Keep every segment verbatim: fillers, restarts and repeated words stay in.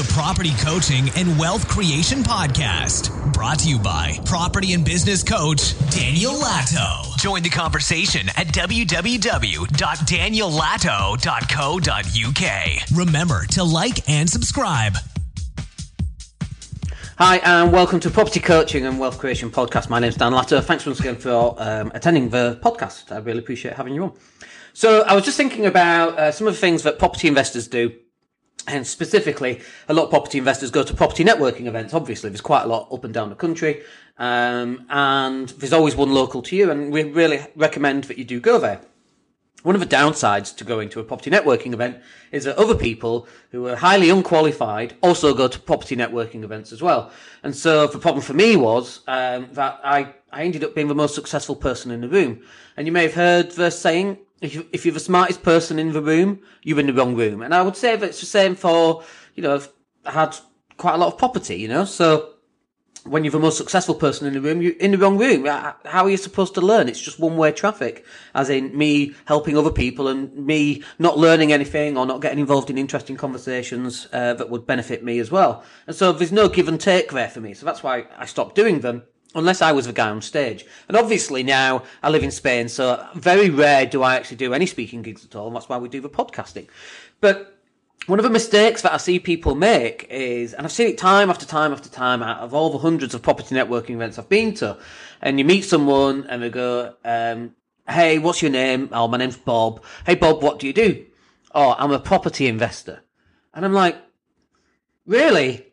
the Property Coaching and Wealth Creation Podcast. Brought to you by property and business coach Daniel Latto. Join the conversation at w w w dot daniel latto dot co dot u k. Remember to like and subscribe. Hi, and welcome to Property Coaching and Wealth Creation Podcast. My name's Dan Latto. Thanks once again for um, attending the podcast. I really appreciate having you on. So I was just thinking about uh, some of the things that property investors do. And specifically, a lot of property investors go to property networking events. Obviously, there's quite a lot up and down the country. Um, and there's always one local to you. And we really recommend that you do go there. One of the downsides to going to a property networking event is that other people who are highly unqualified also go to property networking events as well. And so the problem for me was um, that I, I ended up being the most successful person in the room. And you may have heard the saying, if, you, if you're the smartest person in the room, you're in the wrong room. And I would say that it's the same for, you know, I've had quite a lot of property, you know, so when you're the most successful person in the room, you're in the wrong room. How are you supposed to learn? It's just one-way traffic, as in me helping other people and me not learning anything or not getting involved in interesting conversations uh, that would benefit me as well. And so there's no give and take there for me. So that's why I stopped doing them, unless I was the guy on stage. And obviously now I live in Spain, so very rare do I actually do any speaking gigs at all, and that's why we do the podcasting. But one of the mistakes that I see people make is, and I've seen it time after time after time out of all the hundreds of property networking events I've been to, and you meet someone and they go, um, hey, what's your name? Oh, my name's Bob. Hey, Bob, what do you do? Oh, I'm a property investor. And I'm like, really?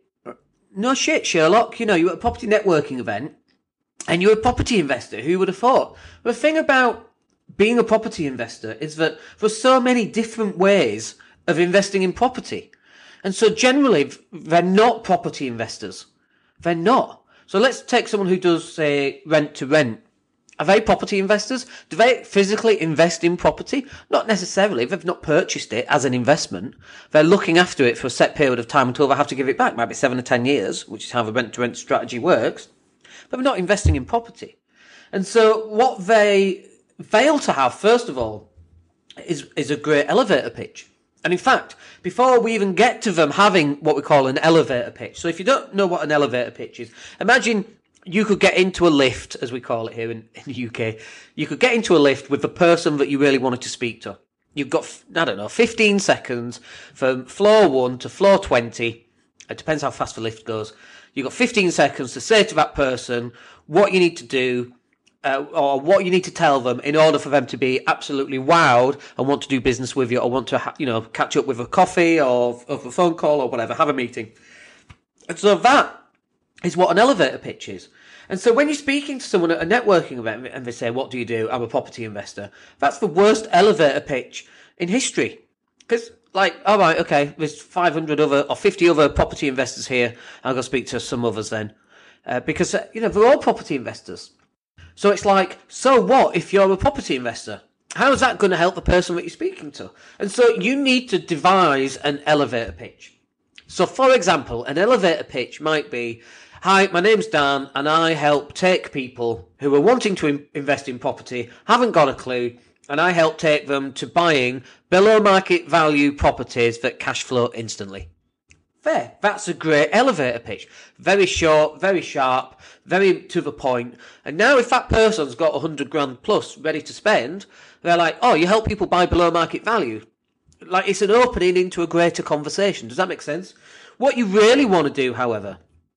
No shit, Sherlock. You know, you're at a property networking event and you're a property investor. Who would have thought? The thing about being a property investor is that there's so many different ways of investing in property. And so generally, they're not property investors. They're not. So let's take someone who does, say, rent to rent. Are they property investors? Do they physically invest in property? Not necessarily. They've not purchased it as an investment. They're looking after it for a set period of time until they have to give it back. Might be seven or ten years, which is how the rent to rent strategy works. But they're not investing in property. And so what they fail to have, first of all, is, is a great elevator pitch. And in fact, before we even get to them having what we call an elevator pitch. So if you don't know what an elevator pitch is, imagine you could get into a lift, as we call it here in, in the U K. You could get into a lift with the person that you really wanted to speak to. You've got, I don't know, fifteen seconds from floor one to floor twenty. It depends how fast the lift goes. You've got fifteen seconds to say to that person what you need to do, Uh, or what you need to tell them in order for them to be absolutely wowed and want to do business with you, or want to, ha- you know, catch up with a coffee or, or a phone call or whatever, have a meeting. And so that is what an elevator pitch is. And so when you're speaking to someone at a networking event and they say, what do you do? I'm a property investor. That's the worst elevator pitch in history. Because, like, all right, okay, there's five hundred other or fifty other property investors here. I'll go speak to some others then. Uh, because, uh, you know, they're all property investors. So it's like, so what if you're a property investor? How is that going to help the person that you're speaking to? And so you need to devise an elevator pitch. So for example, an elevator pitch might be, hi, my name's Dan and I help take people who are wanting to in- invest in property, haven't got a clue, and I help take them to buying below market value properties that cash flow instantly. Fair. That's a great elevator pitch. Very short, very sharp, very to the point. And now if that person's got a hundred grand plus ready to spend, they're like, oh, you help people buy below market value. Like, it's an opening into a greater conversation. Does that make sense? What you really want to do, however,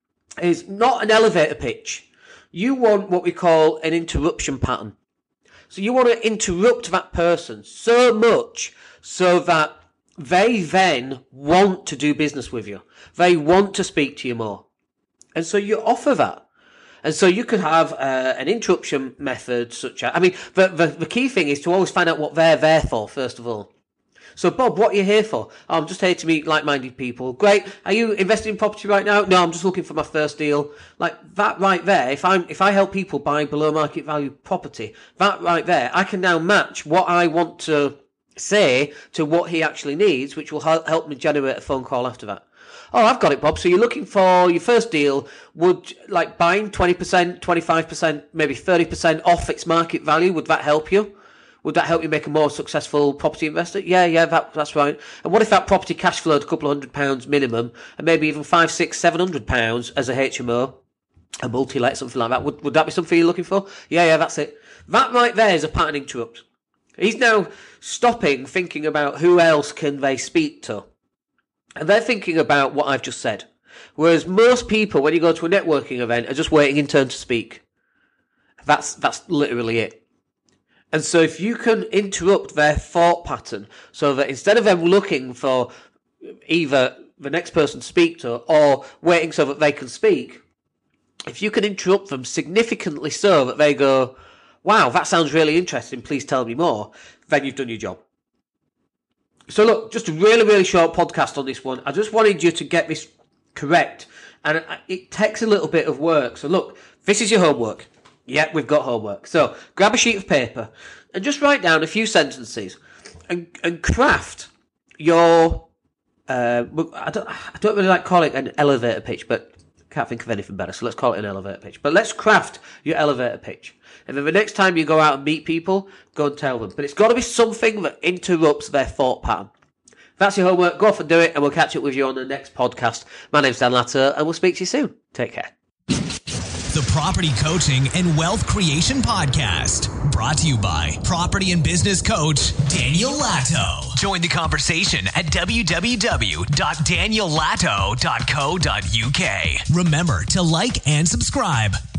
is not an elevator pitch. You want what we call an interruption pattern. So you want to interrupt that person so much so that they then want to do business with you. They want to speak to you more. And so you offer that. And so you could have uh, an interruption method such as, I mean, the, the, the key thing is to always find out what they're there for, first of all. So, Bob, what are you here for? Oh, I'm just here to meet like-minded people. Great. Are you investing in property right now? No, I'm just looking for my first deal. Like that right there, if I'm, if I help people buy below market value property, that right there, I can now match what I want to say to what he actually needs, which will help me generate a phone call after that. Oh, I've got it, Bob. So you're looking for your first deal. Would, like, buying twenty percent, twenty-five percent, maybe thirty percent off its market value, would that help you? Would that help you make a more successful property investor? Yeah, yeah, that, that's right. And what if that property cash flowed a couple of hundred pounds minimum, and maybe even five, six, seven hundred pounds as a H M O, a multi-let, something like that? Would, would that be something you're looking for? Yeah, yeah, that's it. That right there is a pattern interrupt. He's now stopping, thinking about who else can they speak to. And they're thinking about what I've just said. Whereas most people, when you go to a networking event, are just waiting in turn to speak. That's, that's literally it. And so if you can interrupt their thought pattern so that instead of them looking for either the next person to speak to or waiting so that they can speak, if you can interrupt them significantly so that they go, wow, that sounds really interesting, please tell me more, then you've done your job. So look, just a really, really short podcast on this one. I just wanted you to get this correct. And it takes a little bit of work. So look, this is your homework. Yeah, we've got homework. So grab a sheet of paper and just write down a few sentences and, and craft your, uh, I don't, I don't really like calling it an elevator pitch, but I can't think of anything better. So let's call it an elevator pitch. But let's craft your elevator pitch. And then the next time you go out and meet people, go and tell them. But it's got to be something that interrupts their thought pattern. That's your homework. Go off and do it, and we'll catch up with you on the next podcast. My name's Dan Latto, and we'll speak to you soon. Take care. The Property Coaching and Wealth Creation Podcast, brought to you by property and business coach Daniel Latto. Join the conversation at w w w dot daniel latto dot co dot u k. Remember to like and subscribe.